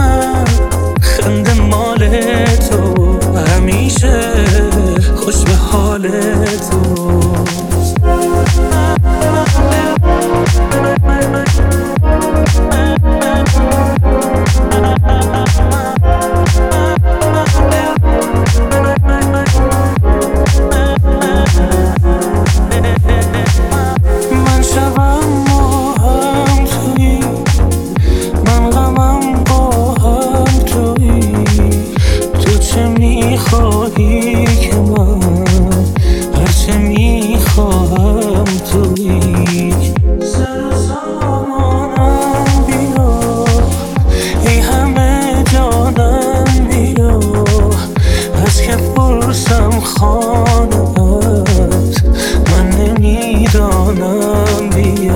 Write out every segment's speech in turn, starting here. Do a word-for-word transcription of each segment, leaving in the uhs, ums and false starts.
من خنده مال تو، همیشه خوش به حال تو. من شبم با هم تویی، من غمم با هم تویی. تو چه میخواهی که من هرچه میخواهم تویی. سر و سامانم بیا، ای همه جانم بیا. از که پرسم خانه‌ات من نمیدانم بیا.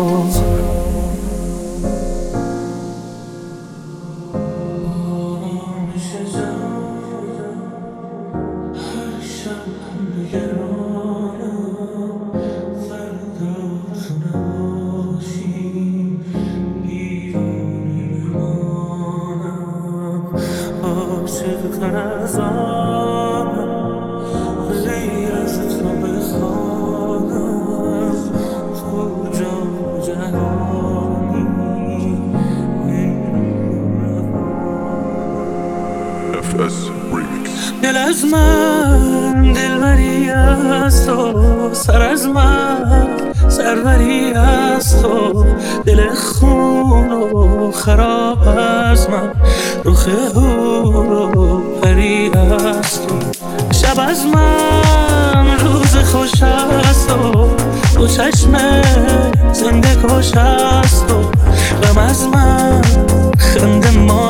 عاشق‌تر از آنم، غیر از تو بخوانم. تو جان جهانی اف اس Remix. دل از من دلبری از تو، سر از من سروری از تو. دل خون و خراب از من، رخ هور و پری از تو. شب از من روز خوش از تو، دو چشم زنده کش از تو. غم از من خنده ما